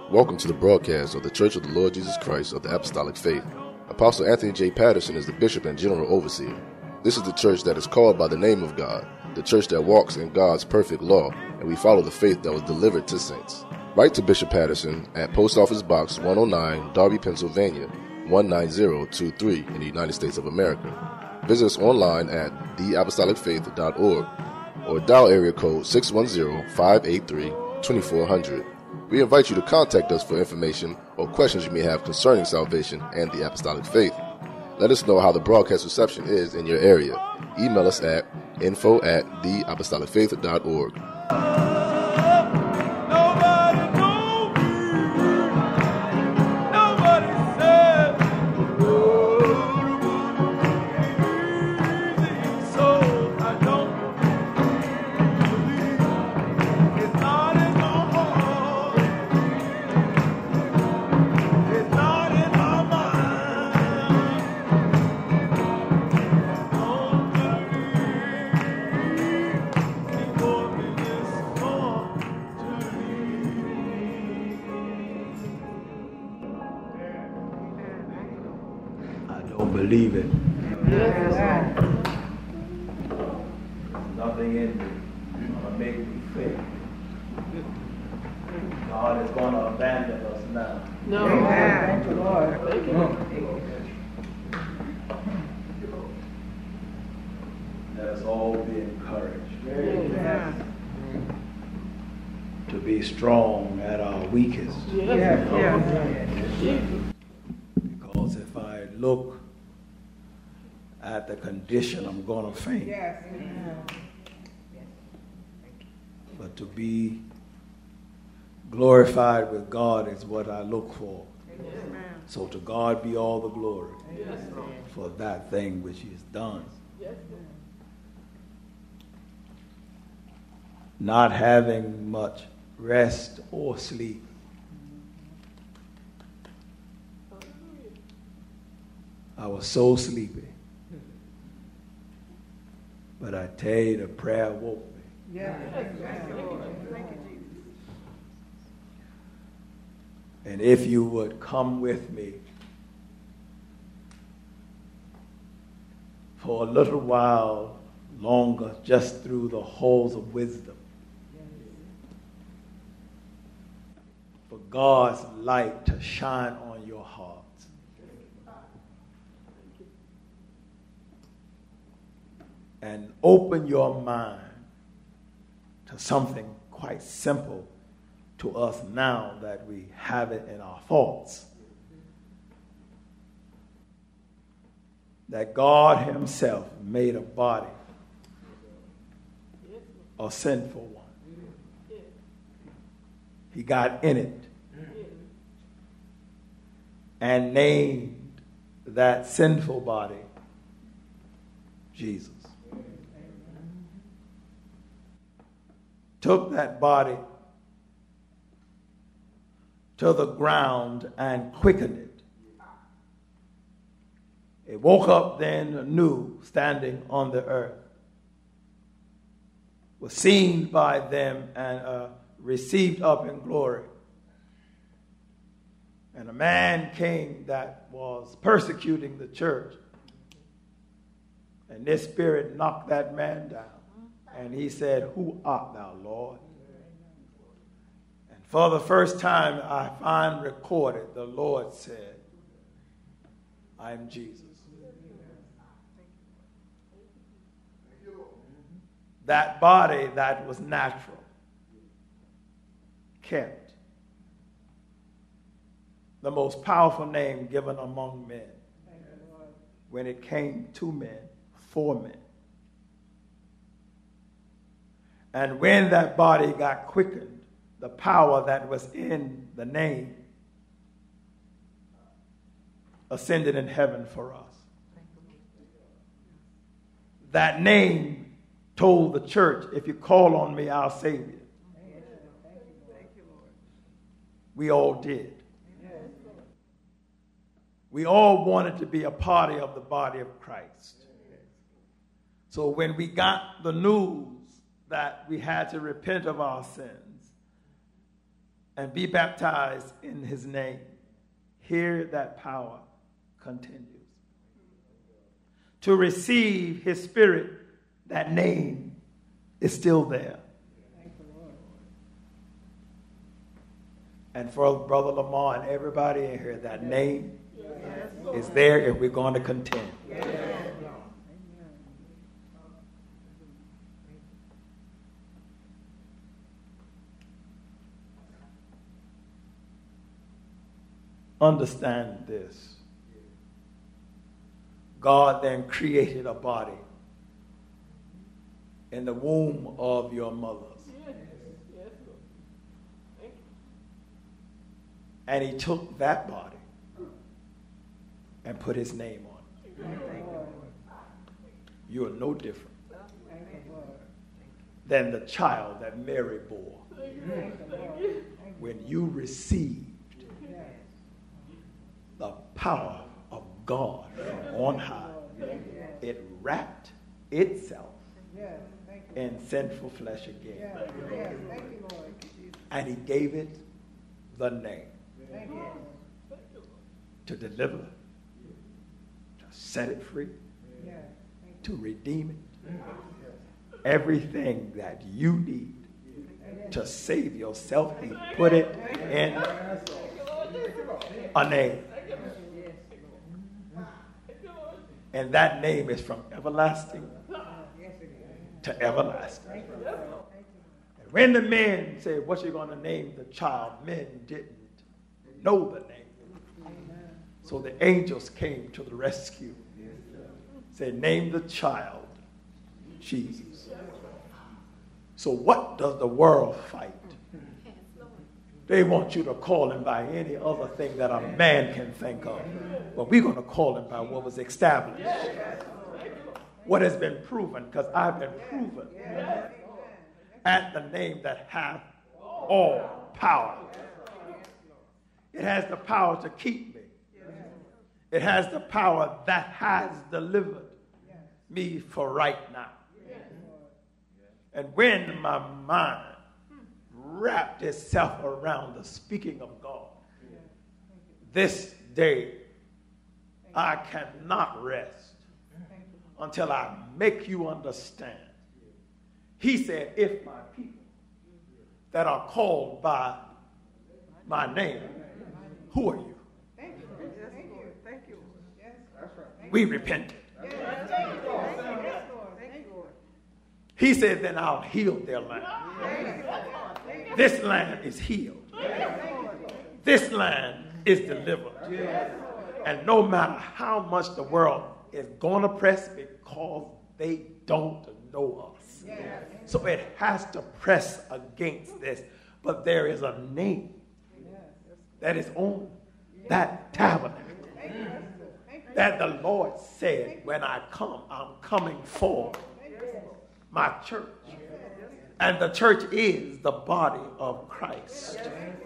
Welcome to the broadcast of the Church of the Lord Jesus Christ of the Apostolic Faith. Apostle Anthony J. Patterson is the Bishop and General Overseer. This is the church that is called by the name of God, the church that walks in God's perfect law, and we follow the faith that was delivered to saints. Write to Bishop Patterson at Post Office Box 109, Darby, Pennsylvania, 19023 in the United States of America. Visit us online at theapostolicfaith.org or dial area code 610-583-2400. We invite you to contact us for information or questions you may have concerning salvation and the apostolic faith. Let us know how the broadcast reception is in your area. Email us at info@theapostolicfaith.org. Believe it. Yes. Nothing in me gonna make me faith. God is gonna abandon us now. No. Thank you, Lord. Thank you. Let us all be encouraged. Yes. To be strong at our weakest. Yes. Because if I look at the condition, I'm going to faint. Yes. But to be glorified with God is what I look for. Amen. So to God be all the glory for that thing which He has done. Yes. Not having much rest or sleep. I was so sleepy. But I tell you, the prayer woke me. Yes. Thank you, Lord. Thank you, Jesus. And if you would come with me for a little while longer, just through the halls of wisdom, for God's light to shine on your heart. And open your mind to something quite simple to us now that we have it in our thoughts. That God Himself made a body, a sinful one. He got in it and named that sinful body Jesus. Took that body to the ground and quickened it. It woke up then anew, standing on the earth, was seen by them and received up in glory. And a man came that was persecuting the church, and this spirit knocked that man down. And he said, "Who art thou, Lord?" And for the first time I find recorded, the Lord said, "I am Jesus." That body that was natural kept the most powerful name given among men. When it came to men, for men. And when that body got quickened, the power that was in the name ascended in heaven for us. That name told the church, if you call on me, I'll save you. We all did. We all wanted to be a party of the body of Christ. So when we got the news that we had to repent of our sins and be baptized in his name. Here that power continues. To receive his spirit, that name is still there. And for Brother Lamar and everybody in here, that name is there if we're going to contend. Understand this. God then created a body in the womb of your mothers. And he took that body and put his name on it. You are no different than the child that Mary bore. When you received the power of God from on high, it wrapped itself in sinful flesh again. And he gave it the name to deliver, to set it free, to redeem it. Everything that you need to save yourself, he put it in a name. And that name is from everlasting to everlasting. And when the men said, what you going to name the child? Men didn't know the name. So the angels came to the rescue. Said, name the child Jesus. So what does the world fight? They want you to call him by any other thing that a man can think of. But we're going to call him by what was established. What has been proven, because I've been proven at the name that hath all power. It has the power to keep me. It has the power that has delivered me for right now. And when my mind wrapped itself around the speaking of God, this day I cannot rest until I make you understand. He said, if my people that are called by my name, who are you? We repented. He said, then I'll heal their land. This land is healed. This land is delivered. And no matter how much the world is going to press, because they don't know us. So it has to press against this. But there is a name that is on that tabernacle that the Lord said, when I come, I'm coming for my church. And the church is the body of Christ.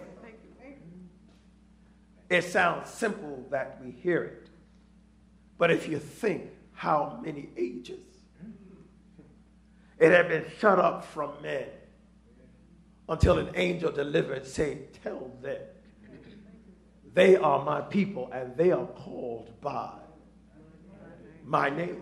It sounds simple that we hear it. But if you think how many ages it had been shut up from men until an angel delivered, saying, tell them they are my people and they are called by my name.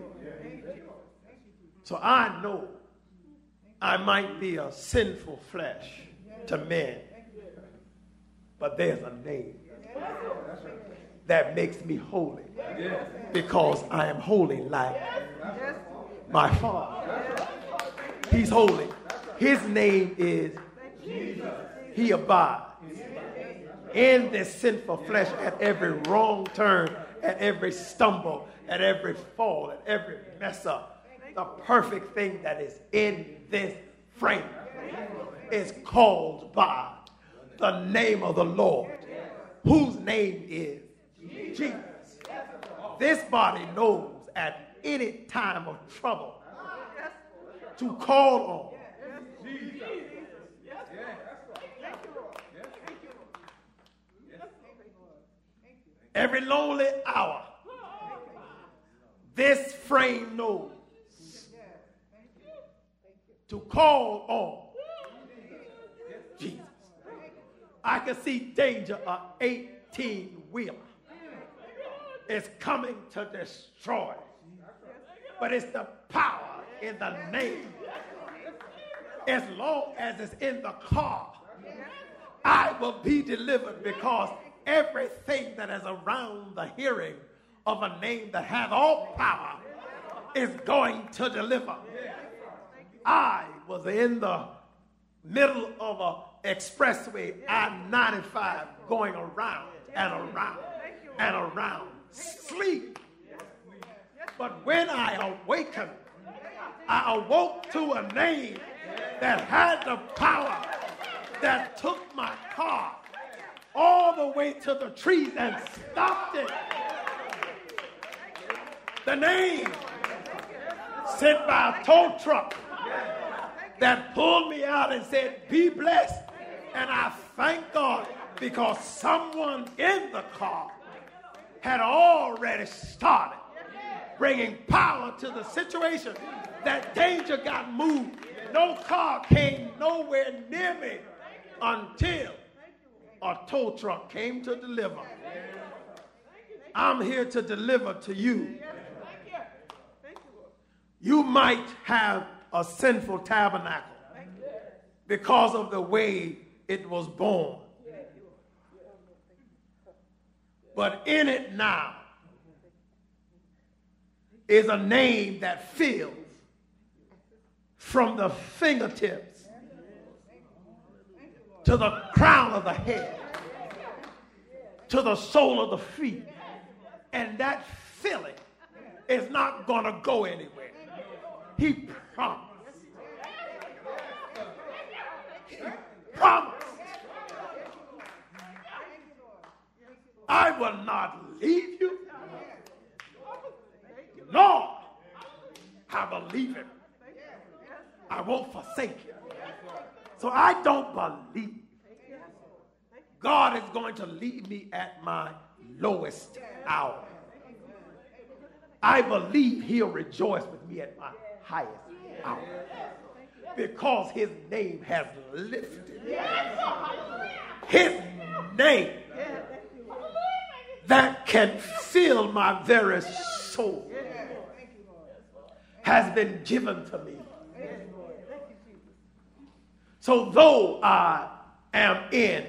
So I know I might be a sinful flesh to men, but there's a name that makes me holy, because I am holy like my Father. He's holy. His name is Jesus. He abides in this sinful flesh at every wrong turn, at every stumble, at every fall, at every mess up. The perfect thing that is in this frame is called by the name of the Lord, whose name is Jesus. This body knows at any time of trouble to call on every lonely hour. This frame knows to call on Jesus. I can see danger, an 18-wheeler is coming to destroy. But it's the power in the name. As long as it's in the car, I will be delivered, because everything that is around the hearing of a name that has all power is going to deliver. I was in the middle of an expressway, I-95, going around and around and around, sleep. But when I awakened, I awoke to a name that had the power that took my car all the way to the trees and stopped it. The name sent by a tow truck that pulled me out and said, "Be blessed." And I thank God, because someone in the car had already started bringing power to the situation. That danger got moved. No car came nowhere near me until a tow truck came to deliver. I'm here to deliver to you. You might have a sinful tabernacle because of the way it was born. But in it now is a name that fills from the fingertips to the crown of the head, to the sole of the feet. And that filling is not going to go anywhere. He promised. He promised. I will not leave you, nor I will leave him. I won't forsake you. So I don't believe God is going to leave me at my lowest hour. I believe he'll rejoice with me at my highest hour, because his name has lifted. His name that can fill my very soul has been given to me. So though I am in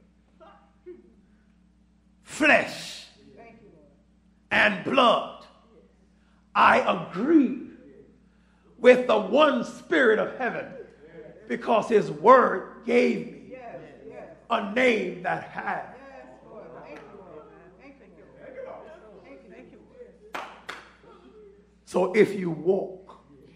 flesh and blood, I agree with the one Spirit of heaven, because his word gave me a name that has. So if you walk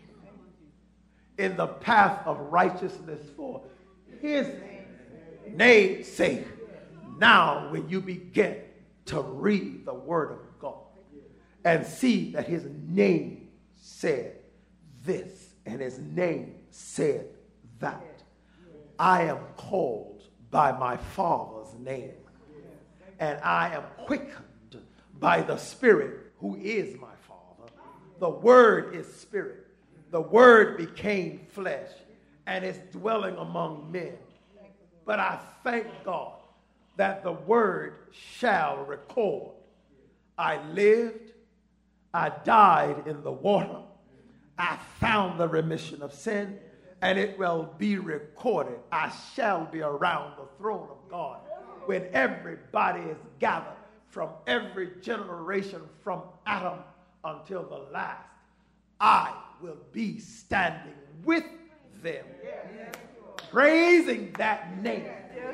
in the path of righteousness for his name's sake, now when you begin to read the word of God and see that his name said this and his name said that, I am called by my Father's name, and I am quickened by the Spirit who is my Father. The word is spirit. The word became flesh and is dwelling among men. But I thank God that the word shall record. I lived, I died in the water, I found the remission of sin, and it will be recorded. I shall be around the throne of God when everybody is gathered from every generation from Adam until the last. I will be standing with them, praising that name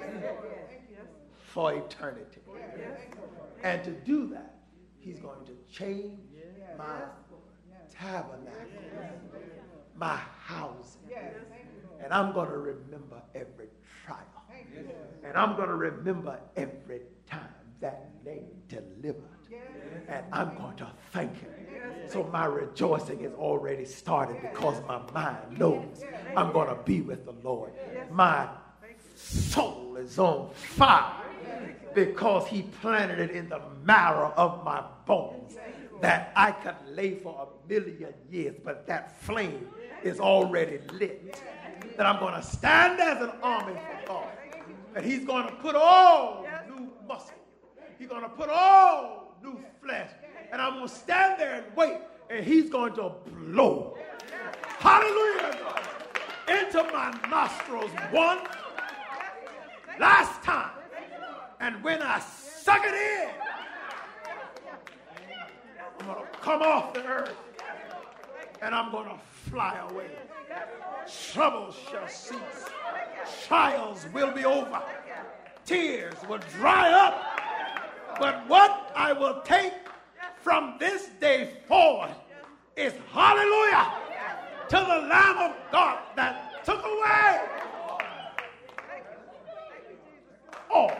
for eternity. And to do that, he's going to change my tabernacle, my housing. And I'm going to remember every trial. And I'm going to remember every time that name delivered. And I'm going to thank him. So my rejoicing is already started, because my mind knows I'm going to be with the Lord. My soul is on fire, because he planted it in the marrow of my bones, that I could lay for 1,000,000 years, but that flame is already lit. That I'm going to stand as an army for God And he's going to put all new muscle. He's going to put all new flesh. And I'm going to stand there and wait. And he's going to blow. Hallelujah. Into my nostrils one last time. And when I suck it in, I'm going to come off the earth. And I'm going to fly away. Troubles shall cease. Trials will be over. Tears will dry up. But what I will take from this day forward is hallelujah to the Lamb of God that took away all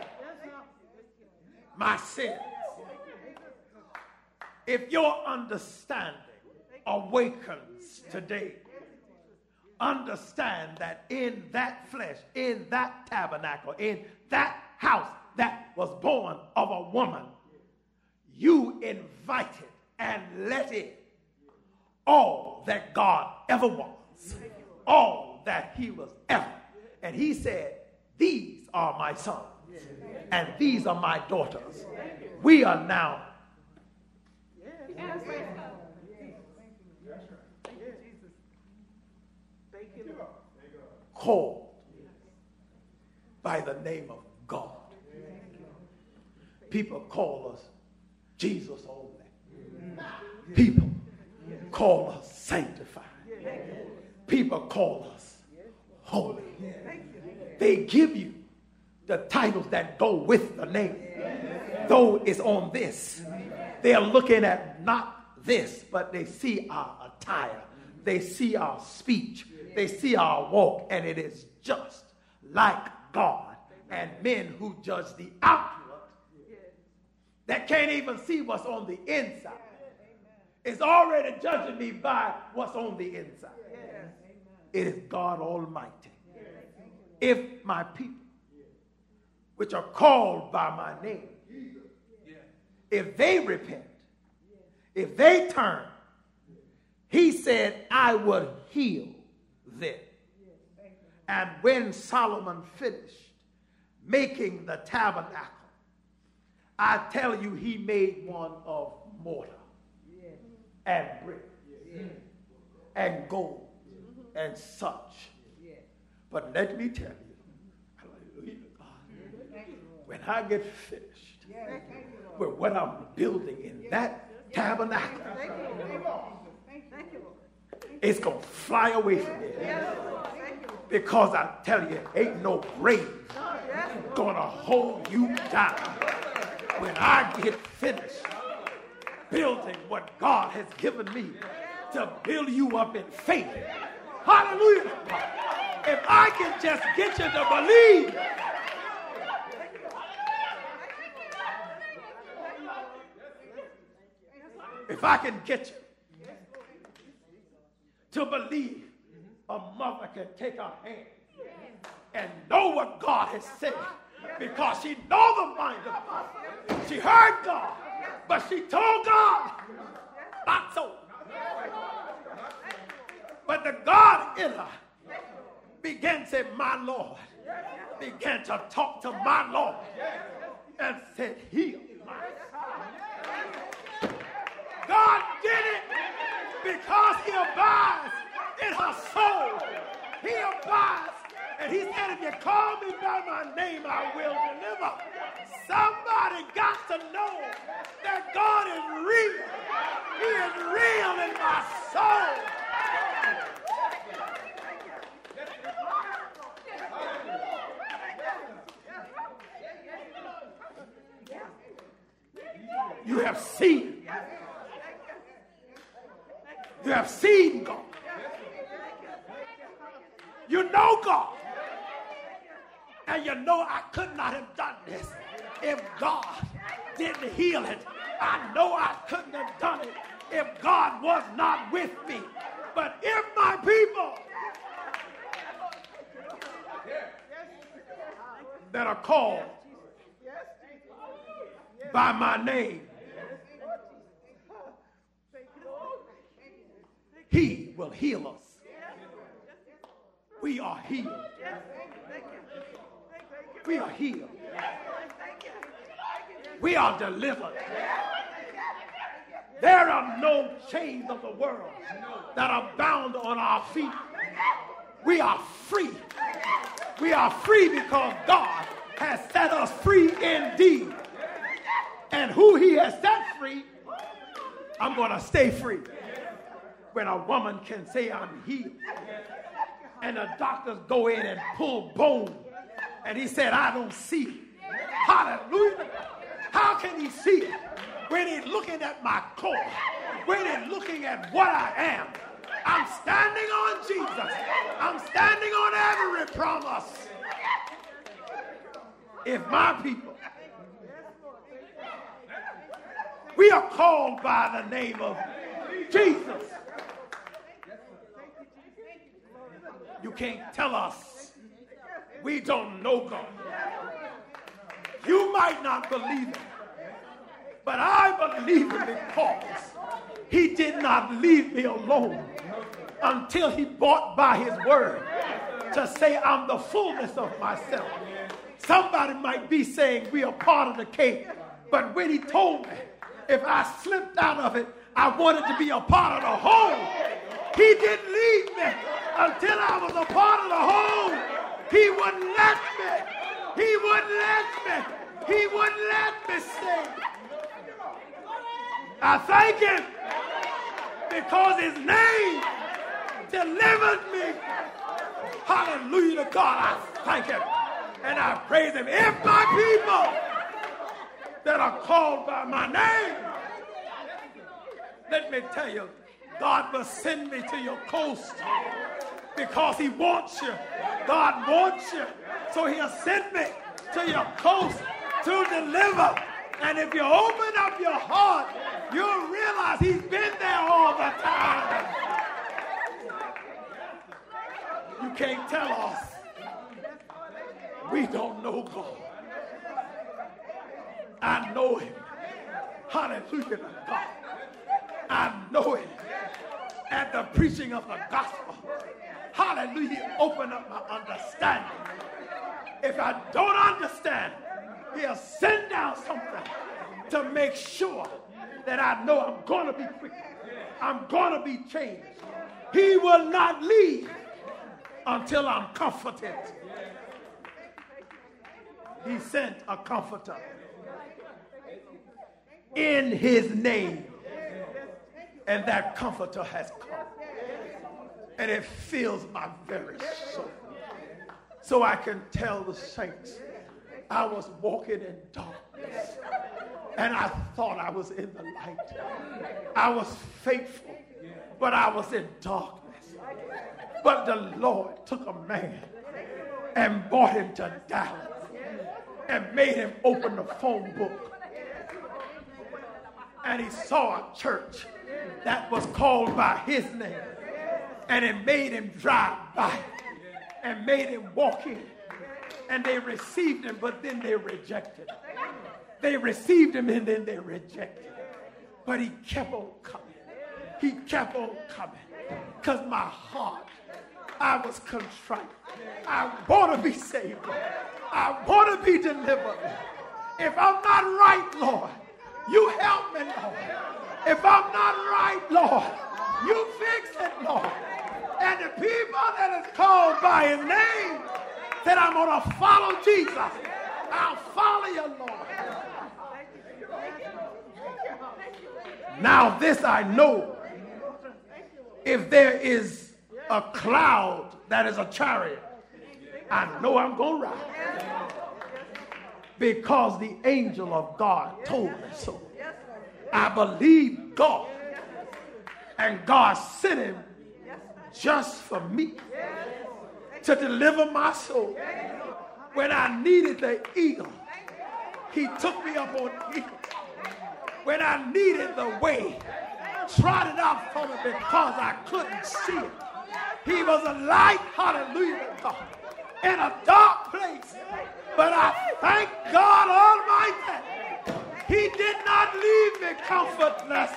my sins. If your understanding awakens today, understand that in that flesh, in that tabernacle, in that house that was born of a woman, you invited and let in all that God ever was, all that he was ever. And he said, these are my sons and these are my daughters. We are now called by the name of God. People call us Jesus only. People call us sanctified. People call us holy. They give you the titles that go with the name. Though it's on this, they are looking at not this, but they see our attire. They see our speech. They see our walk, and it is just like God. And men who judge the outward, that can't even see what's on the inside, is already judging me by what's on the inside. It is God Almighty. If my people, which are called by my name, if they repent, if they turn, he said, I would heal them. And when Solomon finished making the tabernacle, I tell you, he made one of mortar and brick and gold and such. But let me tell you, hallelujah, God, when I get finished with what I'm building in that tabernacle, it's going to fly away from here. Because I tell you, ain't no grave going to hold you down. When I get finished building what God has given me to build you up in faith. Hallelujah. If I can just get you to believe. If I can get you to believe a mother can take her hand and know what God has said because she knows the mind of God. She heard God, but she told God, not so. But the God in her began to say, my Lord, began to talk to my Lord and said, heal my son. God did it because he abides in her soul. He abides. And he said, if you call me by my name, I will deliver. Somebody got to know that God is real. He is real in my soul. You have seen. You have seen God. You know God. And you know I could not have done this if God didn't heal it. I know I couldn't have done it if God was not with me. But if my people that are called by my name, he will heal us. We are healed. We are healed. We are delivered. There are no chains of the world that are bound on our feet. We are free. We are free because God has set us free indeed. And who he has set free, I'm going to stay free. When a woman can say I'm healed, and the doctors go in and pull bone, and he said, I don't see it. Hallelujah. How can he see it when he's looking at my core, when he's looking at what I am? I'm standing on Jesus. I'm standing on every promise. If my people, we are called by the name of Jesus. You can't tell us we don't know God. You might not believe it, but I believe it because he did not leave me alone until he brought by his word to say I'm the fullness of myself. Somebody might be saying we are part of the cake, but when he told me if I slipped out of it, I wanted to be a part of the whole. He didn't leave me until I was a part of the whole. He wouldn't let me. He wouldn't let me. He wouldn't let me stay. I thank him because his name delivered me. Hallelujah to God. I thank him and I praise him. If my people that are called by my name, let me tell you, God will send me to your coast because he wants you. God wants you. So he'll send me to your coast to deliver. And if you open up your heart, you'll realize he's been there all the time. You can't tell us we don't know God. I know him. Hallelujah to God. I know him. At the preaching of the gospel, hallelujah, open up my understanding. If I don't understand, he'll send down something to make sure that I know I'm going to be quick. I'm going to be changed. He will not leave until I'm comforted. He sent a comforter in his name. And that comforter has come. And it fills my very soul. So I can tell the saints, I was walking in darkness. And I thought I was in the light. I was faithful, but I was in darkness. But the Lord took a man and brought him to Dallas and made him open the phone book. And he saw a church that was called by his name. And it made him drive by and made him walk in. And they received him, but then they rejected him. They received him and then they rejected him. But he kept on coming. He kept on coming. Because my heart, I was contrite. I want to be saved. I want to be delivered. If I'm not right, Lord, you help me, Lord. If I'm not right, Lord, you fix it, Lord. And the people that is called by his name said, I'm going to follow Jesus. I'll follow you, Lord. Now this I know. If there is a cloud that is a chariot, I know I'm going to ride. Because the angel of God told me so. I believe God. And God sent him just for me to deliver my soul. When I needed the eagle, he took me up on the eagle. When I needed the way, trotted out for me because I couldn't see it. He was a light, hallelujah, God, in a dark place. But I thank God Almighty. He did not leave me comfortless.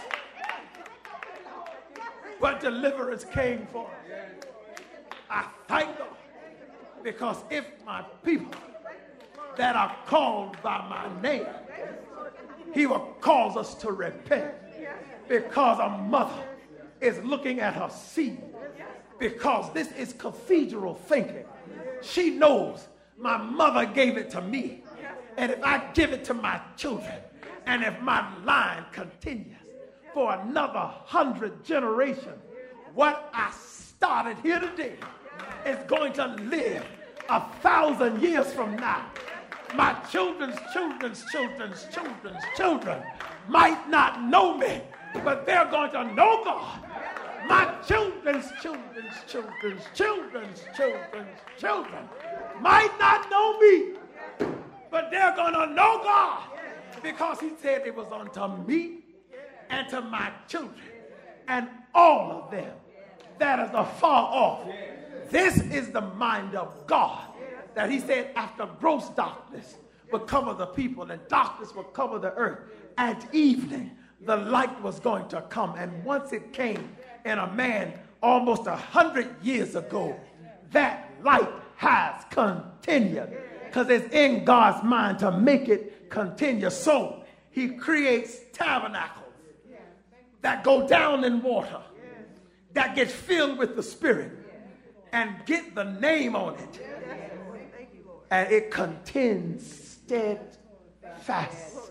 But deliverance came for me. I thank God. Because if my people that are called by my name. He will cause us to repent because a mother is looking at her seed, because this is cathedral thinking. She knows my mother gave it to me, and if I give it to my children, and if my line continues for another 100 generations, what I started here today is going to live 1,000 years from now. My children's children's children's children's children might not know me, but they're going to know God. My children's children's children's children's children's children might not know me, but they're going to know God, because he said it was unto me and to my children and all of them that is afar off. This is the mind of God, that he said after gross darkness would cover the people and darkness would cover the earth, at evening the light was going to come. And once it came in a man almost 100 years ago, that light has continued, because it's in God's mind to make it continue. So he creates tabernacles that go down in water, that get filled with the Spirit and get the name on it, and it contends steadfast,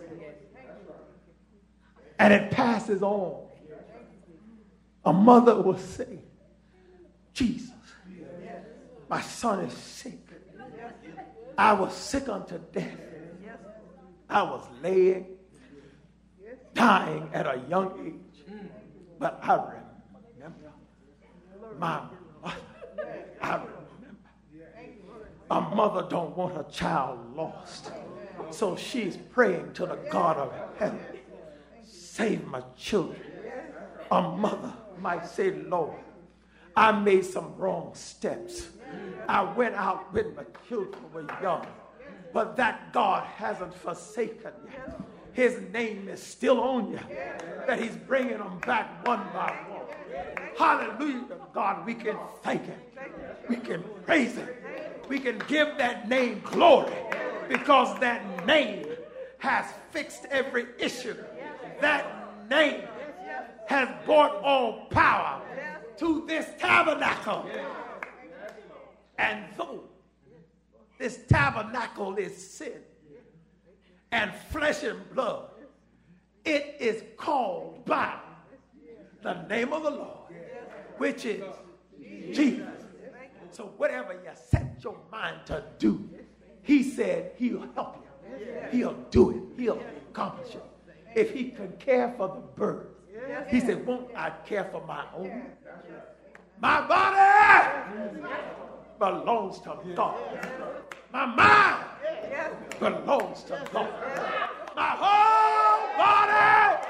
and it passes on. A mother will say, Jesus, my son is sick. I was sick unto death. I was laying, dying at a young age. But I remember my mother. I remember. A mother don't want her child lost. So she's praying to the God of heaven, save my children. A mother might say, Lord, I made some wrong steps. I went out when my children were young, but that God hasn't forsaken you. His name is still on you, that he's bringing them back one by one. Hallelujah, God, we can thank him. We can praise him. We can give that name glory, because that name has fixed every issue. That name has brought all power to this tabernacle. And though this tabernacle is sin and flesh and blood, it is called by the name of the Lord, which is Jesus. So whatever you set your mind to do, he said he'll help you. He'll do it. He'll accomplish it. If he can care for the birds, he said, won't I care for my own? My body belongs to God. My mind belongs to God. My whole body.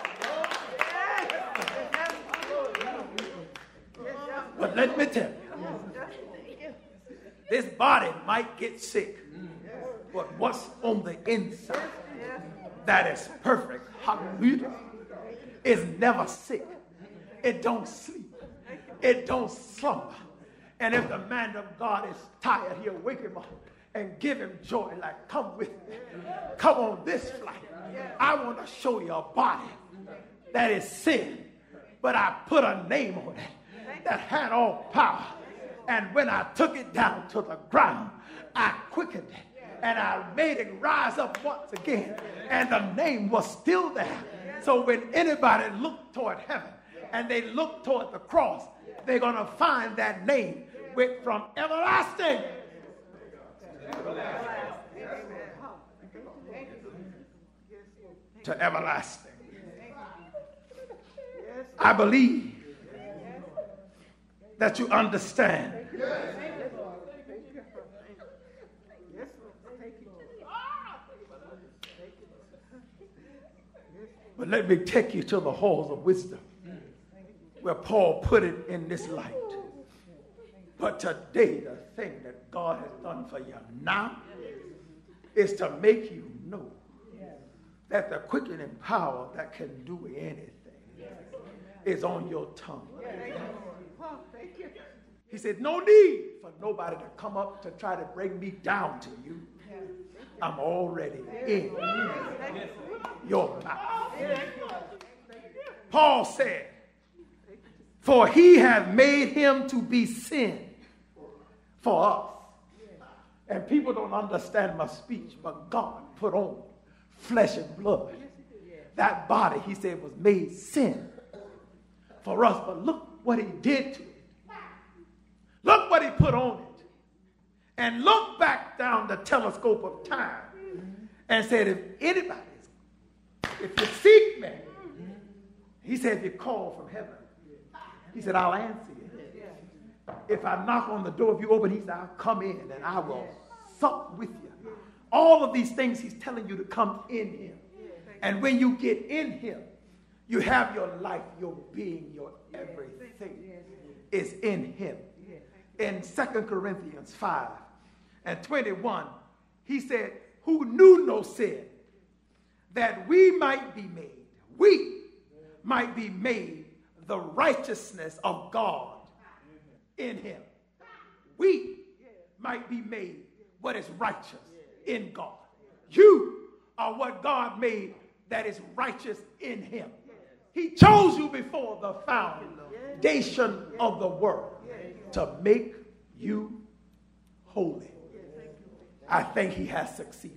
But let me tell you, this body might get sick, but what's on the inside that is perfect, hallelujah, is never sick. It don't sleep. It don't slumber. And if the man of God is tired, he'll wake him up and give him joy, like, come with me. Come on this flight. I want to show you a body that is sin, but I put a name on it that had all power. And when I took it down to the ground, I quickened it and I made it rise up once again. And the name was still there. So when anybody looked toward heaven and they look toward the cross, they're going to find that name went from everlasting to everlasting. I believe that you understand. But let me take you to the halls of wisdom, where Paul put it in this light. But today, the thing that God has done for you now is to make you know that the quickening power that can do anything is on your tongue. He said, no need for nobody to come up to try to bring me down to you. I'm already in your mouth. Paul said, for he hath made him to be sin for us. And people don't understand my speech, but God put on flesh and blood. That body, he said, was made sin for us. But look what he did to it. Look what he put on it. And look back down the telescope of time and said, if you seek me, he said, if you call from heaven, he said, I'll answer you. If I knock on the door, if you open, he said, I'll come in and I will sup with you. All of these things he's telling you to come in him. And when you get in him, you have your life, your being, your everything is in him. In 2 Corinthians 5 and 21, he said, who knew no sin, that we might be made the righteousness of God in him. We might be made what is righteous in God. You are what God made that is righteous in him. He chose you before the foundation of the world to make you holy. I think he has succeeded.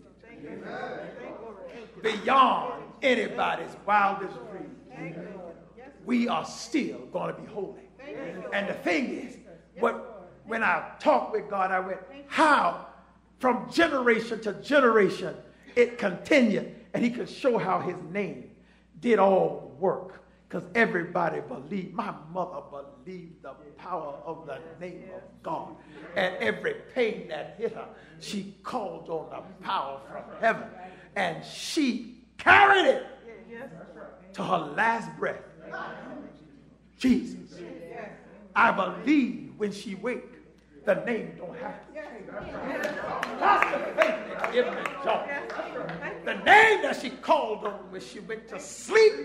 Beyond anybody's wildest dreams, we are still going to be holy. And the thing is, when I talked with God, I went, how from generation to generation it continued, and he could show how his name did all the work. Because everybody believed. My mother believed the power of the name of God. And every pain that hit her, she called on the power from heaven. And she carried it to her last breath. Jesus. I believe when she waked, the name don't have to change. That's the faith that gives me joy. The name that she called on when she went to sleep.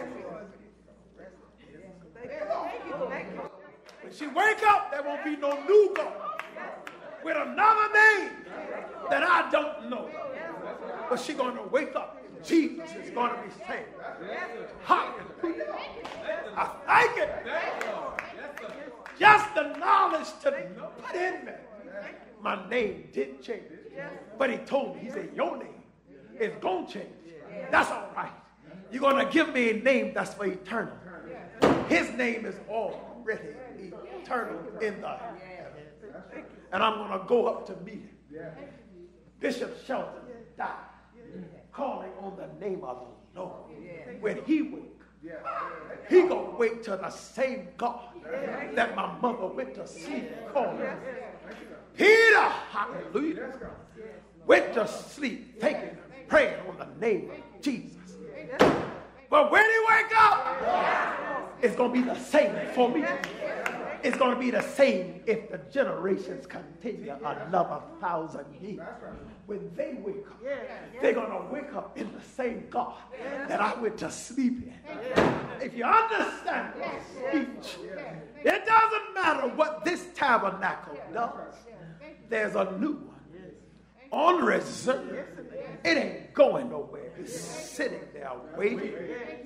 When she wake up, there won't be no new God with another name that I don't know. But she's going to wake up. Jesus is going to be saved. Hallelujah. I thank it. Just the knowledge to put in me. My name didn't change. But he told me, he said, your name is going to change. That's all right. You're going to give me a name that's for eternal. His name is already eternal in the heavens. And I'm going to go up to meet him. Bishop Shelton died calling on the name of the Lord. When he wake, he going to wake to the same God that my mother went to sleep calling. Peter, hallelujah, went to sleep thinking, praying on the name of Jesus. But when he wake up, it's going to be the same for me. It's going to be the same if the generations continue another 1,000 years. When they wake up, they're going to wake up in the same God that I went to sleep in. If you understand my speech, it doesn't matter what this tabernacle does. There's a new one on reserve. It ain't going nowhere. It's sitting there waiting.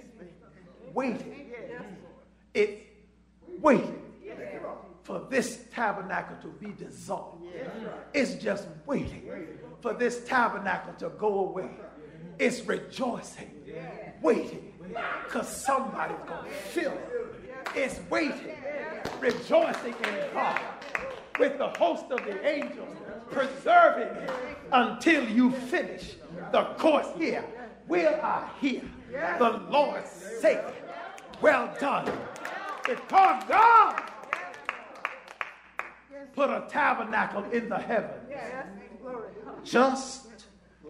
It's waiting for this tabernacle to be dissolved. It's just waiting for this tabernacle to go away. It's rejoicing, waiting, because somebody's going to fill it. It's waiting, rejoicing in God with the host of the angels, preserving it until you finish the course here. Will I hear the Lord say, well done? Because God put a tabernacle in the heavens just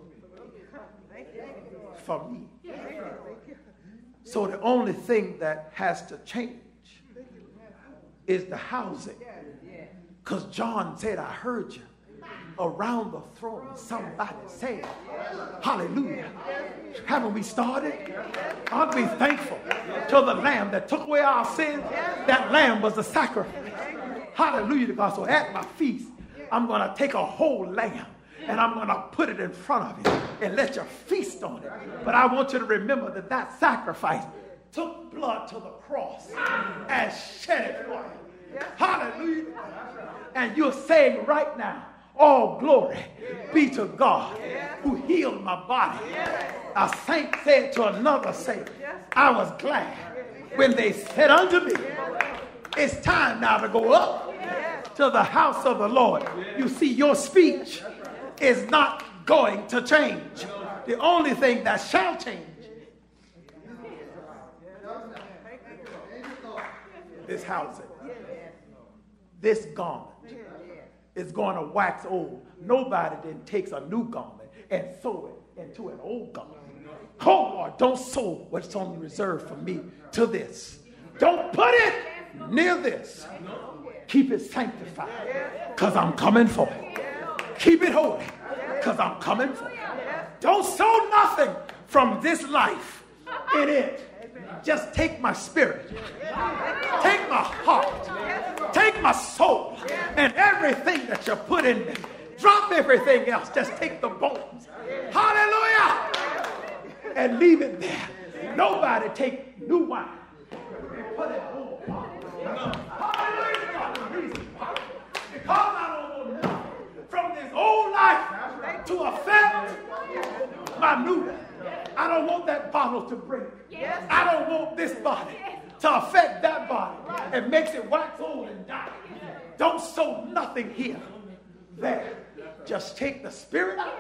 for me. So the only thing that has to change is the housing. Because John said, I heard you around the throne. Somebody said, hallelujah. Haven't we started? Aren't we thankful to the Lamb that took away our sins? That Lamb was the sacrifice. Hallelujah to God. So at my feast, I'm going to take a whole lamb and I'm going to put it in front of you and let you feast on it. But I want you to remember that that sacrifice took blood to the cross and shed it for you. Hallelujah. And you're saying right now, all glory be to God who healed my body. A saint said to another saint, I was glad when they said unto me, it's time now to go up to the house of the Lord. You see, your speech is not going to change. The only thing that shall change, this housing, this garment is going to wax old. Nobody then takes a new garment and sew it into an old garment. Oh Lord, don't sew what's on reserve for me to this. Don't put it near this. Keep it sanctified, because I'm coming for it. Keep it holy, because I'm coming for it. Don't sow nothing from this life in it. Just take my spirit, take my heart, take my soul, and everything that you put in me. Drop everything else. Just take the bones. Hallelujah. And leave it there. Nobody take new wine and put it old wine. Hallelujah. Because I don't want nothing from this old life to affect my new one. I don't want that bottle to break. I don't want this body to affect that body and makes it wax old and die. Don't sow nothing here, there. Just take the spirit out.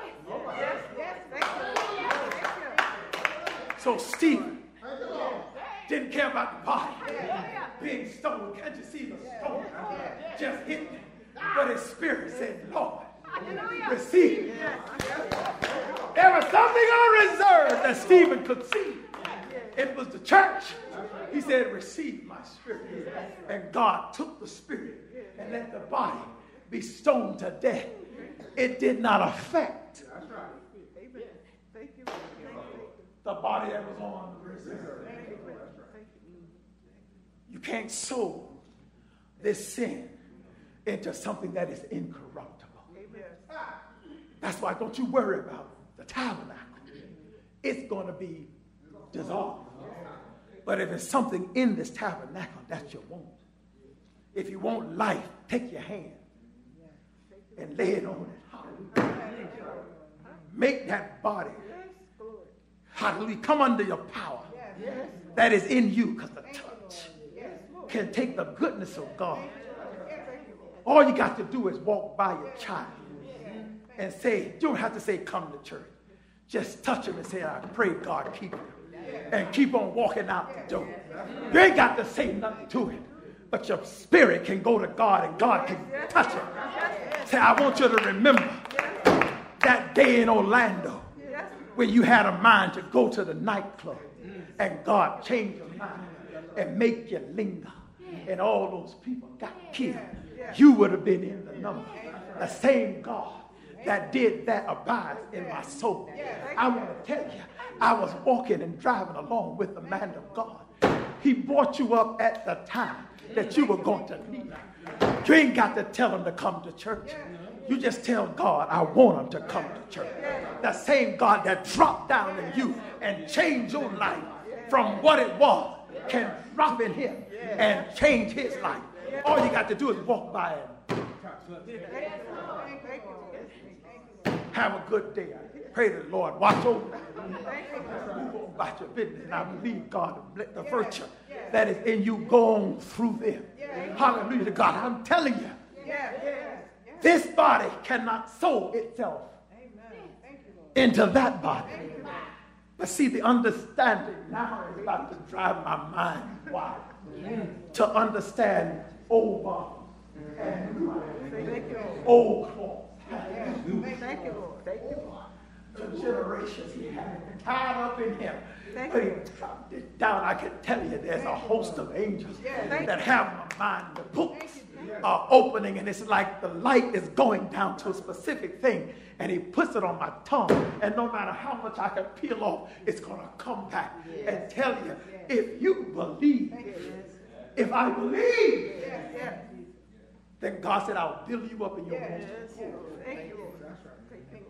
So Stephen didn't care about the body being stoned. Can't you see the stone just hit him? But his spirit said, Lord, receive. There was something on reserve that Stephen could see. It was the church. He said, receive my spirit. And God took the spirit and let the body be stoned to death. It did not affect the body that was on reserve. You can't sow this sin into something that is incorruptible. That's why don't you worry about the tabernacle. It's going to be dissolved. But if it's something in this tabernacle that you want, if you want life, take your hand and lay it on it. Hallelujah. Make that body, hallelujah, come under your power that is in you, because the touch can take the goodness of God. All you got to do is walk by your child and say, you don't have to say come to church. Just touch him and say, I pray God keep you. And keep on walking out the door. You ain't got to say nothing to him. But your spirit can go to God and God can touch him. Say, I want you to remember that day in Orlando when you had a mind to go to the nightclub and God changed your mind and make you linger. And all those people got killed. You would have been in the number. The same God that did that abides in my soul. I want to tell you, I was walking and driving along with the man of God. He brought you up at the time that you were going to need. You ain't got to tell him to come to church. You just tell God, I want him to come to church. The same God that dropped down in you and changed your life from what it was can drop in him and change his life. All you got to do is walk by him. Have a good day. I pray the Lord watch over you. Move on about your business. And I believe God to let the virtue that is in you go on through them. Hallelujah to God. I'm telling you, this body cannot sow itself into that body. But see, the understanding now is about to drive my mind wild. To understand old bottles and new bottles, old cloths. Thank you, Lord. Thank you, Lord. The generations he had tied up in him. But he dropped it down. I can tell you there's a host of angels that have my mind. The books are opening, and it's like the light is going down to a specific thing, and he puts it on my tongue, and no matter how much I can peel off, it's going to come back and tell you, if you believe, if I believe, then God said, I'll build you up in your most. Thank you, Lord.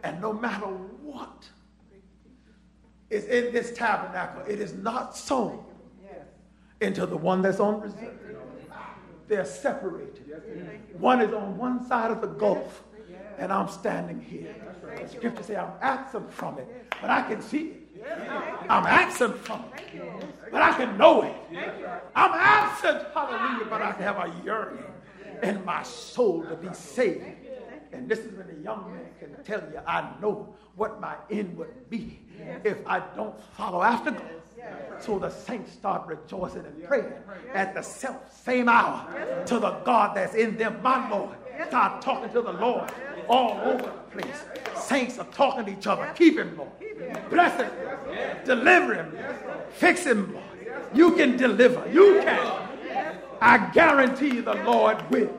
And no matter what is in this tabernacle, it is not sown into the one that's on reserve. They're separated. One is on one side of the gulf, and I'm standing here. The scripture says I'm absent from it, but I can see it. I'm absent from it, but I can know it. I'm absent, hallelujah, but I have a yearning in my soul to be saved. And this is when a young man can tell you, I know what my end would be if I don't follow after God. So the saints start rejoicing and praying at the same hour to the God that's in them. My Lord, start talking to the Lord all over the place. Saints are talking to each other. Keep him, Lord. Bless him. Deliver him. Fix him, Lord. You can deliver. You can. I guarantee you the Lord will.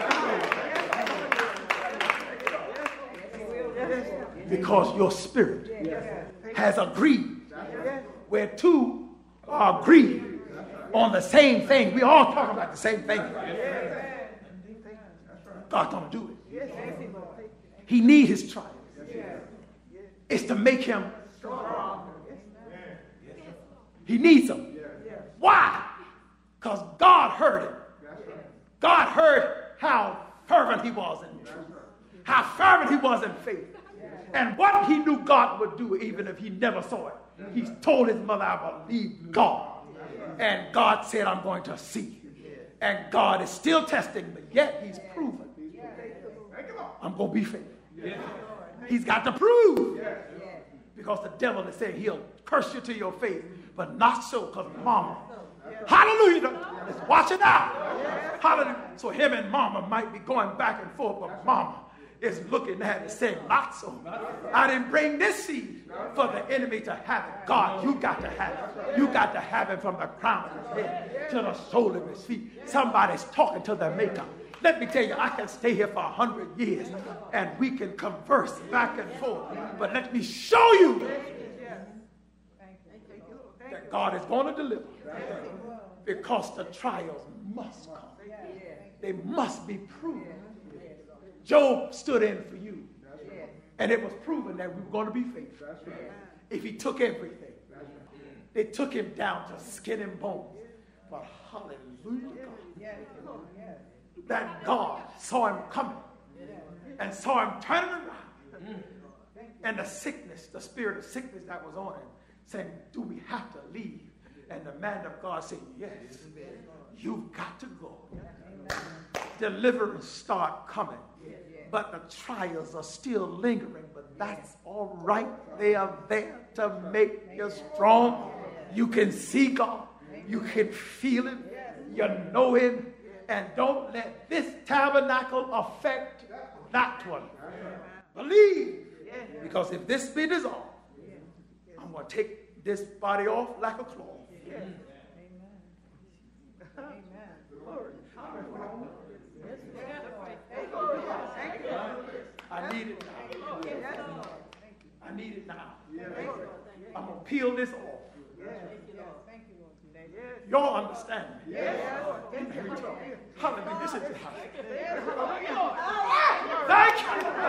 Because your spirit has agreed. Where two are agreed on the same thing. We all talk about the same thing. God's going to do it. He needs his trials. It's to make him strong. He needs them. Why? Because God heard him. God heard how fervent he was in truth. How fervent he was in faith. And what he knew God would do even if he never saw it. He told his mother, I believe God. And God said, I'm going to see. And God is still testing, but yet he's proven. I'm going to be faithful. He's got to prove. Because the devil is saying he'll curse you to your face, but not so because mama. Hallelujah. Let's watch it out. Hallelujah. So him and mama might be going back and forth, but mama is looking at it saying, not so. I didn't bring this seed for the enemy to have it. God, you got to have it. You got to have it from the crown of his head to the sole of his feet. Somebody's talking to their maker. Let me tell you, I can stay here for 100 years and we can converse back and forth. But let me show you that God is going to deliver because the trials must come. They must be proven. Job stood in for you. And it was proven that we were going to be faithful. If he took everything. They took him down to skin and bones. But hallelujah, God. That God saw him coming. And saw him turning around. And the sickness, the spirit of sickness that was on him, saying, do we have to leave? And the man of God said, yes, you've got to go. Deliverance start coming. But the trials are still lingering. But that's all right. They are there to make you strong. You can see God. You can feel him. You know him. And don't let this tabernacle affect that one. Believe. Because if this bit is off, I'm going to take this body off like a cloth. I need it now. I need it now. I'm going to peel this off. Y'all understand me? Hallelujah. This is the house. Thank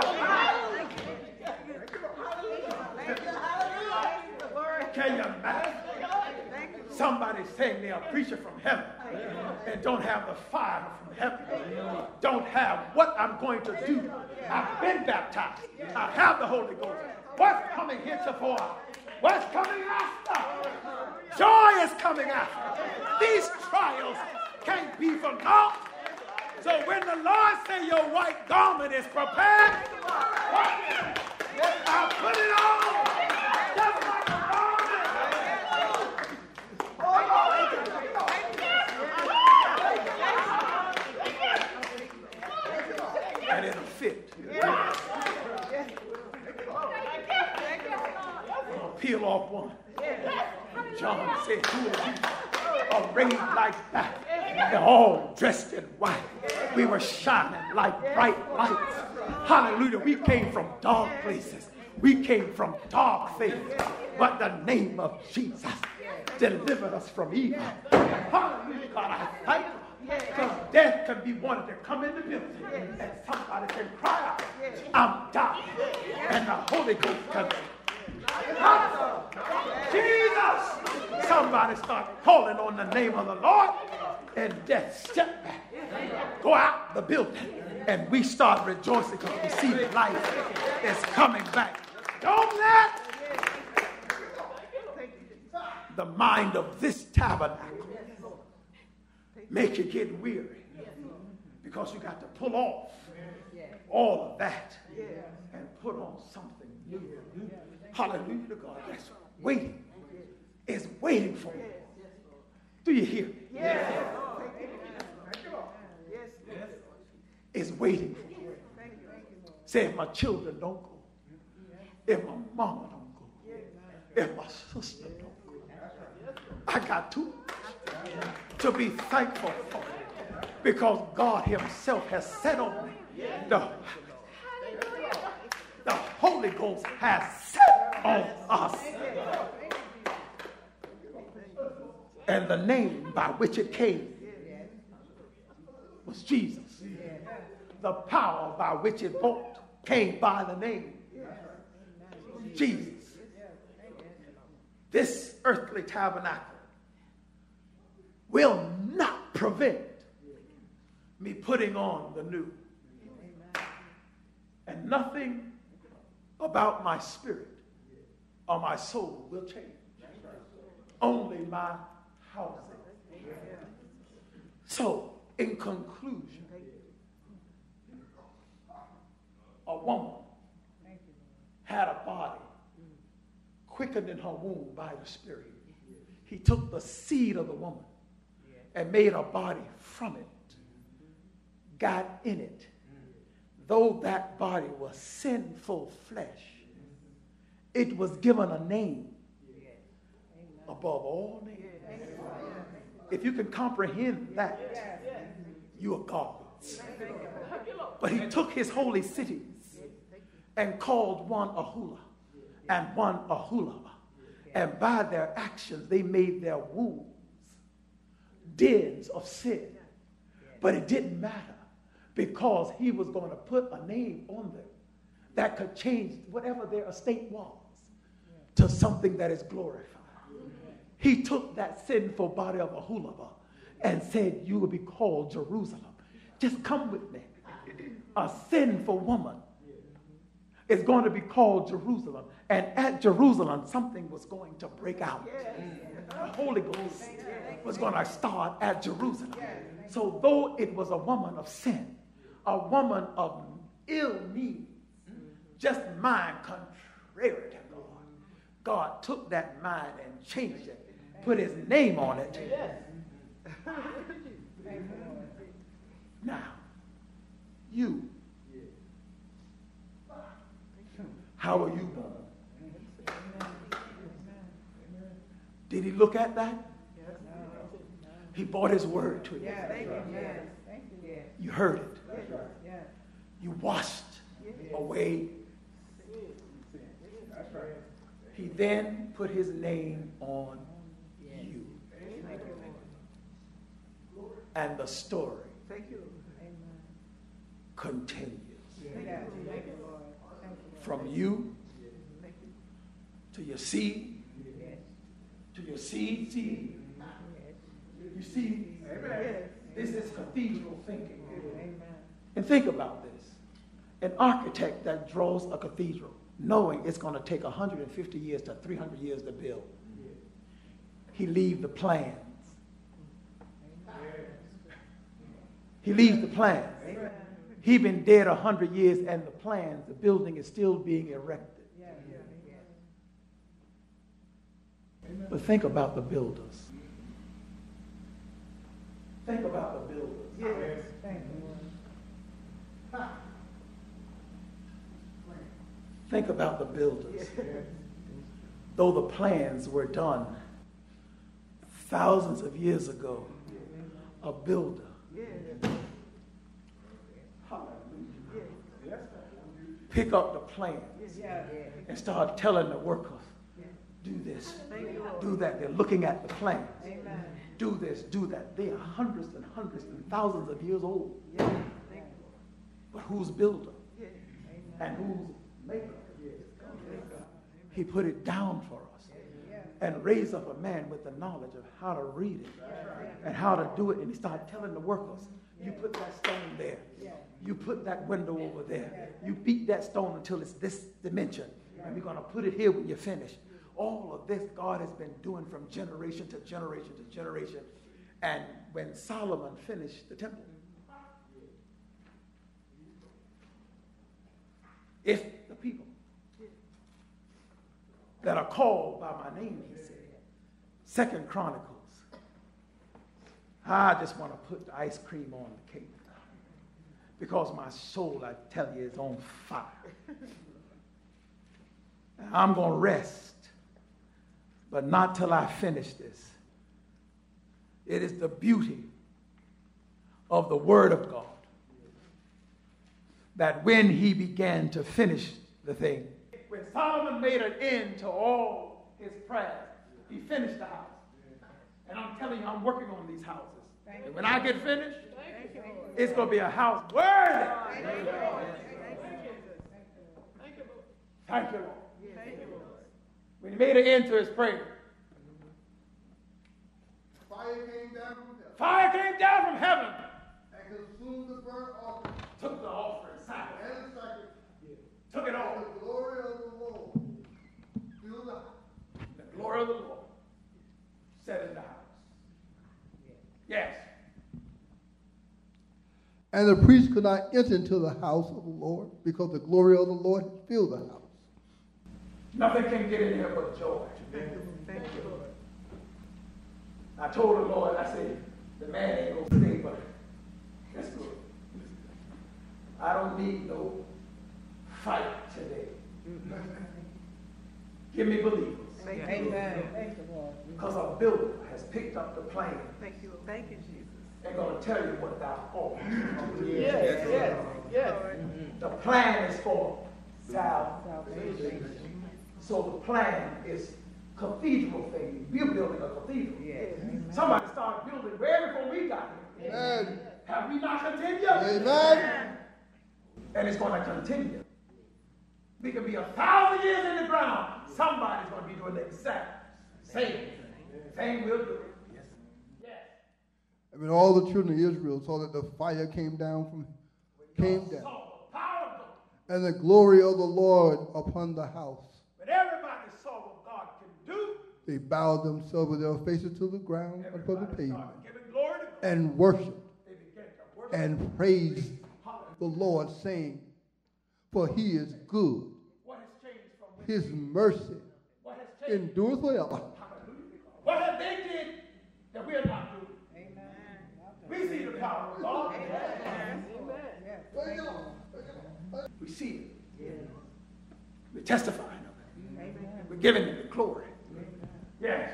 you. Can you imagine? Somebody saying they're a preacher from heaven and don't have the fire from heaven. Don't have what I'm going to do. I've been baptized. I have the Holy Ghost. What's coming heretofore? What's coming after? Joy is coming after. These trials can't be for naught. So when the Lord say your white garment is prepared, I put it on. Just like a garment. And it'll fit. Peel off one. John said, "Two of you are arrayed like that. They're all dressed in white. We were shining like bright lights. Hallelujah. We came from dark places. We came from dark things. But the name of Jesus delivered us from evil. Hallelujah. God, I thank you. Because death can be wanted to come in the building and somebody can cry out, I'm dying. And the Holy Ghost can Jesus! Somebody start calling on the name of the Lord, and death step back. Go out the building, and we start rejoicing because we see that life is coming back. Don't let the mind of this tabernacle make you get weary, because you got to pull off all of that and put on something new. Hallelujah to God. That's waiting. Is waiting for you. Do you hear me? Yes. Is waiting for you. Say, if my children don't go, if my mama don't go, if my sister don't go, I got too much to be thankful for, because God himself has set on me. The Holy Ghost has set on us. And the name by which it came was Jesus. The power by which it brought came by the name Jesus. This earthly tabernacle will not prevent me putting on the new. And nothing about my spirit or my soul will change. Only my housing. So, in conclusion, a woman had a body quickened in her womb by the Spirit. He took the seed of the woman and made a body from it, got in it. Though that body was sinful flesh, it was given a name above all names. If you can comprehend that, you are God's. But he took his holy cities and called one Ahula and one Ahulaba. And by their actions, they made their wombs dens of sin. But it didn't matter, because he was going to put a name on them that could change whatever their estate was to something that is glorified. He took that sinful body of Ahulaba and said, you will be called Jerusalem. Just come with me. A sinful woman is going to be called Jerusalem. And at Jerusalem, something was going to break out. The Holy Ghost was going to start at Jerusalem. So though it was a woman of sin, a woman of ill needs, just mind contrary to God, God took that mind and changed it, put his name on it. Now, you, how are you born? Did he look at that? He brought his word to you. You heard it. You washed away. He then put his name on you. And the story continues. From you to your seed, to your seed. You see, this is cathedral thinking. And think about this. An architect that draws a cathedral, knowing it's going to take 150 years to 300 years to build, he leaves the plans. He leaves the plans. He's been dead 100 years, and the plans, the building is still being erected. But think about the builders. Think about the builders. Yes. Thank you. Think about the builders. Though the plans were done thousands of years ago, a builder. Pick up the plans and start telling the workers, do this, do that. They're looking at the plans. do this, do that. They are hundreds and hundreds and thousands of years old. But whose builder? And whose maker? He put it down for us and raised up a man with the knowledge of how to read it and how to do it. And he started telling the workers, you put that stone there. You put that window over there. You beat that stone until it's this dimension. And we're going to put it here when you're finished. All of this God has been doing from generation to generation to generation. And when Solomon finished the temple, if the people that are called by my name, he said, 2 Chronicles, I just want to put the ice cream on the cake because my soul, I tell you, is on fire. I'm going to rest, but not till I finish this. It is the beauty of the Word of God that when he began to finish the thing, when Solomon made an end to all his prayers, he finished the house. And I'm telling you, I'm working on these houses. And when I get finished, it's going to be a house worthy. Thank you, Lord. When he made an end to his prayer, fire came down from heaven and consumed the burnt offering, took the offering, sacrifice, and the sacrifice. took it all. The glory of the Lord filled the house. The glory of the Lord set in the house. Yes. And the priest could not enter into the house of the Lord because the glory of the Lord had filled the house. Nothing can get in here but joy. Thank you, Lord. I told the Lord, I said, the man ain't going to stay, but that's good. I don't need no fight today. Give me believers. Amen. Thank you, Lord. Because a builder has picked up the plan Thank you, Jesus. and going to tell you what thou art. Yes. The plan is for salvation. So the plan is cathedral thing. We're building a cathedral. Yes. Somebody started building way before we got here. Amen. Have we not continued? Amen. And it's going to continue. We could be 1,000 years in the ground. Somebody's going to be doing the exact same thing we'll do. Yes. And when all the children of Israel saw that the fire came down, and the glory of the Lord upon the house, But everybody saw what God can do. they bowed themselves with their faces to the ground upon the pavement Giving glory to God. and worshipped They began to worship. and praised the Lord, saying, for he is good. What has changed from when? His mercy What has changed? endureth forever. Hallelujah. What have they did that we're not doing? We see the power of God. We see it. We're testifying of it. We're giving it the glory. Yes.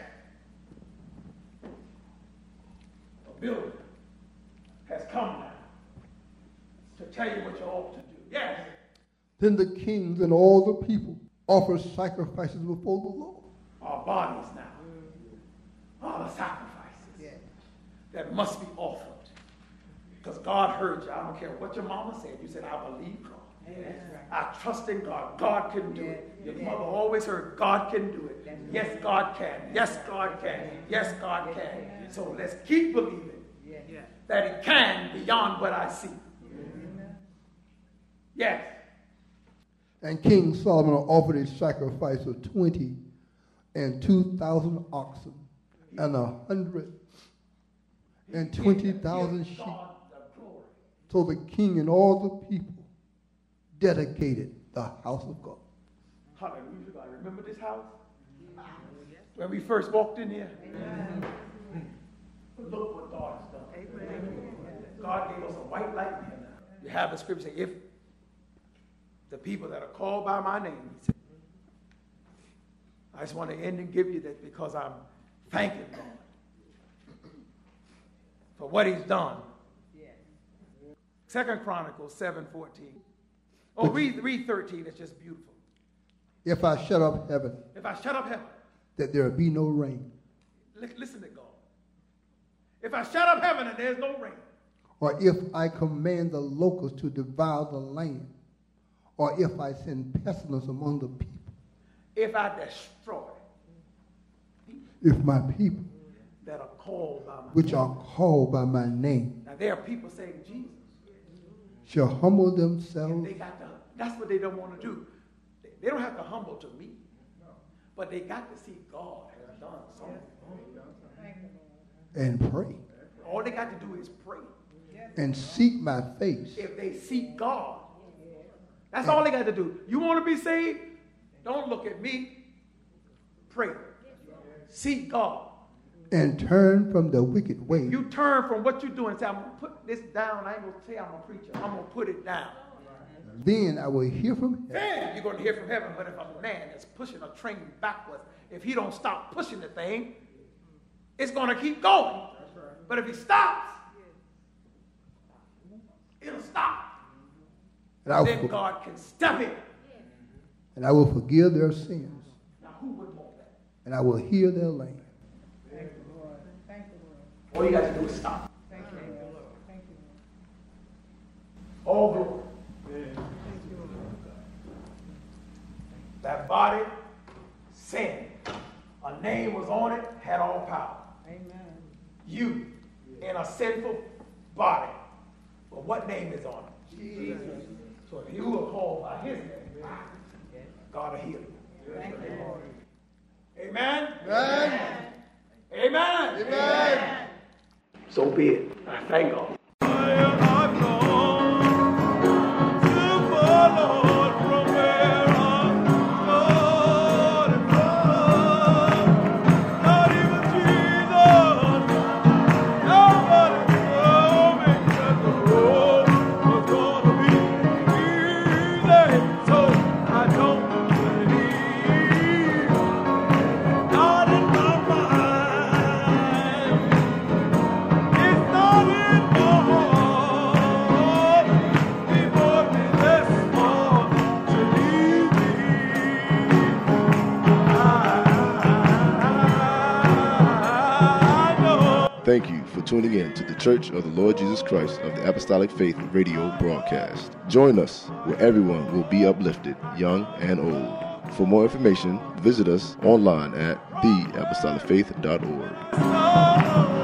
A builder has come now to tell you what you ought to do. Yes. Then the kings and all the people offered sacrifices before the Lord. Our bodies now are the sacrifices that must be offered. Because God heard you. I don't care what your mama said. You said, I believe God. I trust in God. God can do it. Your mother always heard, God can do it. Yes, God can. Yes, God can. Yes, God can. So let's keep believing that He can beyond what I see. Yes. And King Solomon offered a sacrifice of 20 and 2,000 oxen and 120,000 sheep. So the king and all the people dedicated the house of God. Hallelujah. God, remember this house? When we first walked in here? But look what God has done. God gave us a white light in here now. You have the scripture say, if the people that are called by my name, he said, I just want to end and give you that because I'm thanking God for what He's done. 2 Chronicles 7:14. Oh, read 13. It's just beautiful. If I shut up heaven, If I shut up heaven, that there be no rain, listen to God. If I shut up heaven and there's no rain. Or if I command the locusts to devour the land, or if I send pestilence among the people, If I destroy if my people, that are called by my which name. are called by my name, Now there are people saying Jesus. shall humble And themselves they got to, that's what they don't want to do. They don't have to humble to me. But they got to see God has done something. and pray, All they got to do is pray. and seek my face, If they seek God. That's all they got to do. You want to be saved? Don't look at me. Pray. Seek God. and turn from the wicked way, You turn from what you're doing and say, I'm going to put this down. I ain't going to say I'm a preacher. I'm going to put it down. then I will hear from heaven, Then you're going to hear from heaven. But if a man is pushing a train backwards, if he don't stop pushing the thing, it's going to keep going. But if he stops, it'll stop. and I Then will, God can step in. and I will forgive their sins, Now, who would want that? and I will heal their land. All you got to do is stop. All glory. That body, sin. A name was on it, had all power. You, in a sinful body. But what name is on it? Jesus. So if you are called by his name, God will heal you. Amen? Amen. Amen. Amen. So be it. I thank God. Thank you for tuning in to the Church of the Lord Jesus Christ of the Apostolic Faith radio broadcast. Join us where everyone will be uplifted, young and old. For more information, visit us online at theapostolicfaith.org.